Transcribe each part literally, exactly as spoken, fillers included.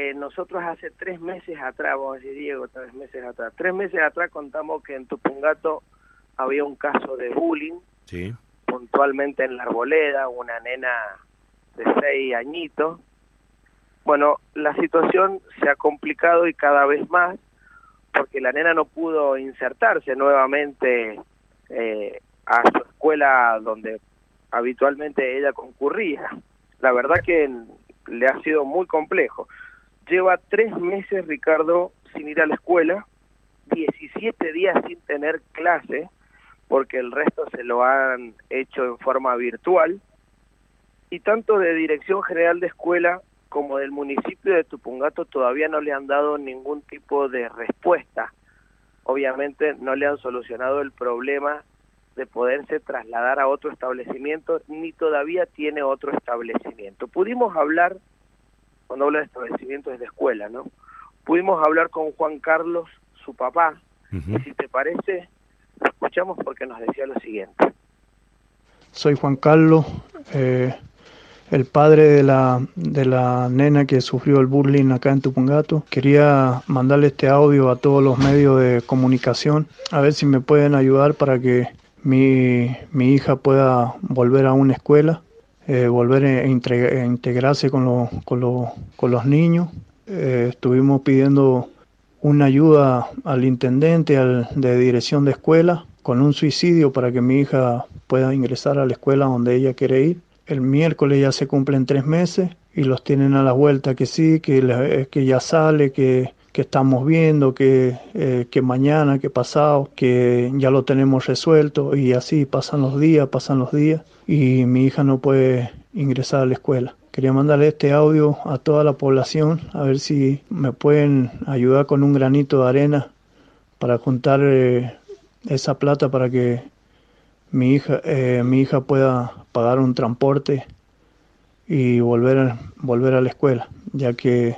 eh, nosotros hace tres meses atrás, vamos a decir Diego, tres meses atrás, tres meses atrás contamos que en Tupungato había un caso de bullying, sí, puntualmente en La Arboleda, una nena de seis añitos. Bueno, la situación se ha complicado y cada vez más, porque la nena no pudo insertarse nuevamente eh, a su escuela donde habitualmente ella concurría. La verdad que le ha sido muy complejo. Lleva tres meses, Ricardo, sin ir a la escuela, diecisiete días sin tener clase, porque el resto se lo han hecho en forma virtual, y tanto de Dirección General de Escuela como del municipio de Tupungato todavía no le han dado ningún tipo de respuesta. Obviamente no le han solucionado el problema de poderse trasladar a otro establecimiento, ni todavía tiene otro establecimiento. Pudimos hablar, cuando hablo de establecimiento es de escuela, ¿no? Pudimos hablar con Juan Carlos, su papá, uh-huh. y si te parece, lo escuchamos porque nos decía lo siguiente. Soy Juan Carlos, eh, el padre de la, de la nena que sufrió el bullying acá en Tupungato. Quería mandarle este audio a todos los medios de comunicación, a ver si me pueden ayudar para que mi, mi hija pueda volver a una escuela, eh, volver a, intre, a integrarse con, lo, con, lo, con los niños. Eh, estuvimos pidiendo una ayuda al intendente al, de dirección de escuela con un suicidio para que mi hija pueda ingresar a la escuela donde ella quiere ir. El miércoles ya se cumplen tres meses y los tienen a la vuelta que sí, que, que ya sale, que, que estamos viendo, que, eh, que mañana, que pasado, que ya lo tenemos resuelto, y así pasan los días, pasan los días y mi hija no puede ingresar a la escuela. Quería mandarle este audio a toda la población, a ver si me pueden ayudar con un granito de arena para juntar eh, esa plata para que mi hija, eh, mi hija pueda pagar un transporte y volver, volver a la escuela, ya que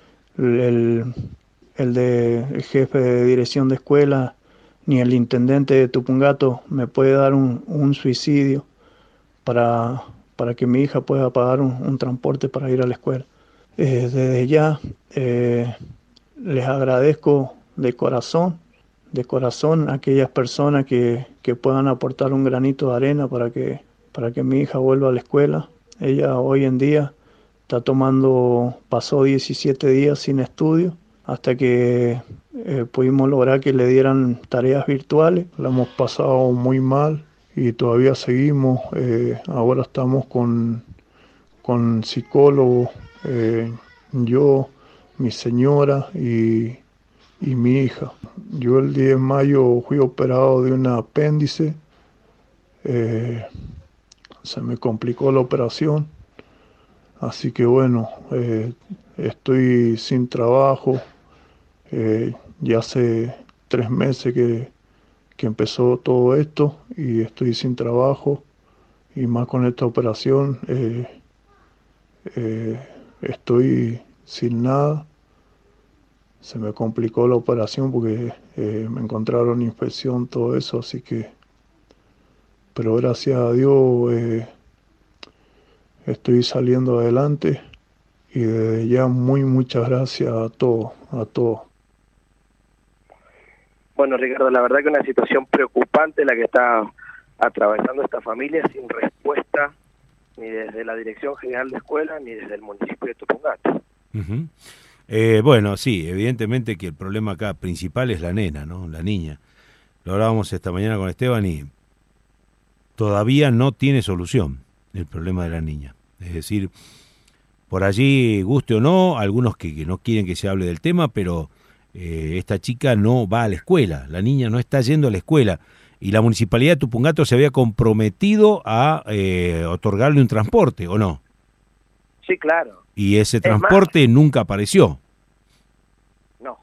el, el, de, el jefe de dirección de escuela ni el intendente de Tupungato me puede dar un, un suicidio para, para que mi hija pueda pagar un, un transporte para ir a la escuela. Eh, desde ya eh, les agradezco de corazón, de corazón a aquellas personas que, que puedan aportar un granito de arena para que, para que mi hija vuelva a la escuela. Ella hoy en día está tomando, pasó diecisiete días sin estudio, hasta que eh, pudimos lograr que le dieran tareas virtuales. La hemos pasado muy mal y todavía seguimos. Eh, ahora estamos con, con psicólogos, eh, yo, mi señora y, y mi hija. Yo el diez de mayo fui operado de un apéndice. Eh, se me complicó la operación. Así que bueno, eh, estoy sin trabajo. Eh, ya hace tres meses que, que empezó todo esto y estoy sin trabajo, y más con esta operación eh, eh, estoy sin nada. Se me complicó la operación porque eh, me encontraron infección, todo eso, así que, pero gracias a Dios eh, estoy saliendo adelante, y desde ya muy muchas gracias a todos, a todos. Bueno, Ricardo, la verdad que es una situación preocupante la que está atravesando esta familia, sin respuesta ni desde la Dirección General de Escuela ni desde el municipio de Tupungato. Uh-huh. Eh, bueno, sí, evidentemente que el problema acá principal es la nena, ¿no? La niña. Lo hablábamos esta mañana con Esteban y todavía no tiene solución el problema de la niña. Es decir, por allí, guste o no, algunos que, que no quieren que se hable del tema, pero eh, esta chica no va a la escuela, la niña no está yendo a la escuela, y la Municipalidad de Tupungato se había comprometido a eh, otorgarle un transporte, ¿o no? Sí, claro. Y ese transporte más, nunca apareció. No.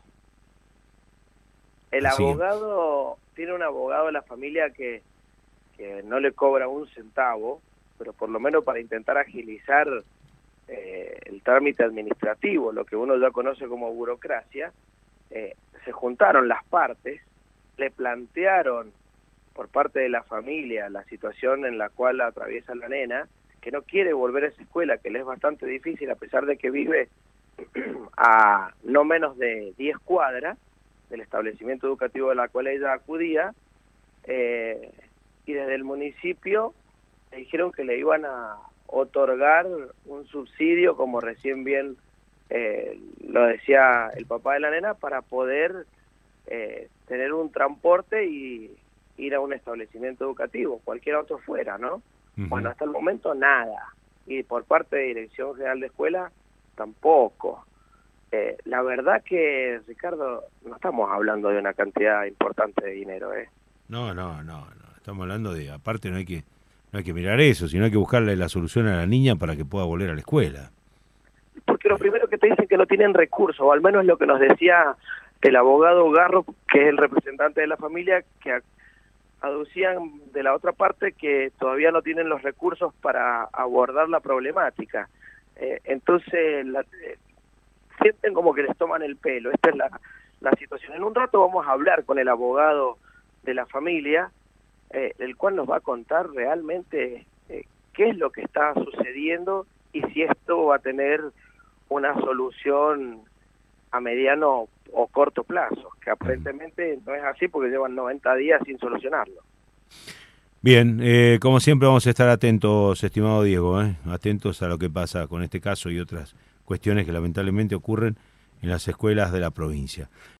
El Así. abogado, tiene un abogado de la familia que, que no le cobra un centavo, pero por lo menos para intentar agilizar eh, el trámite administrativo, lo que uno ya conoce como burocracia, eh, se juntaron las partes, le plantearon por parte de la familia la situación en la cual atraviesa la nena, que no quiere volver a esa escuela, que le es bastante difícil, a pesar de que vive a no menos de diez cuadras del establecimiento educativo de la cual ella acudía, eh, y desde el municipio le dijeron que le iban a otorgar un subsidio, como recién bien eh, lo decía el papá de la nena, para poder eh, tener un transporte y ir a un establecimiento educativo, cualquier otro fuera, ¿no? Uh-huh. Bueno, hasta el momento nada, y por parte de Dirección General de Escuela tampoco. Eh, la verdad que, Ricardo, no estamos hablando de una cantidad importante de dinero, ¿eh? No, no, no, no. Estamos hablando de, aparte no hay que no hay que mirar eso, sino hay que buscarle la solución a la niña para que pueda volver a la escuela. Porque lo primero que te dicen que no tienen recursos, o al menos es lo que nos decía el abogado Garro, que es el representante de la familia, que aducían de la otra parte que todavía no tienen los recursos para abordar la problemática. Eh, entonces, la, eh, sienten como que les toman el pelo. Esta es la, la situación. En un rato vamos a hablar con el abogado de la familia, eh, el cual nos va a contar realmente eh, qué es lo que está sucediendo y si esto va a tener una solución a mediano o corto plazo, que aparentemente no es así porque llevan noventa días sin solucionarlo. Bien, eh, como siempre vamos a estar atentos, estimado Diego, ¿eh? atentos a lo que pasa con este caso y otras cuestiones que lamentablemente ocurren en las escuelas de la provincia.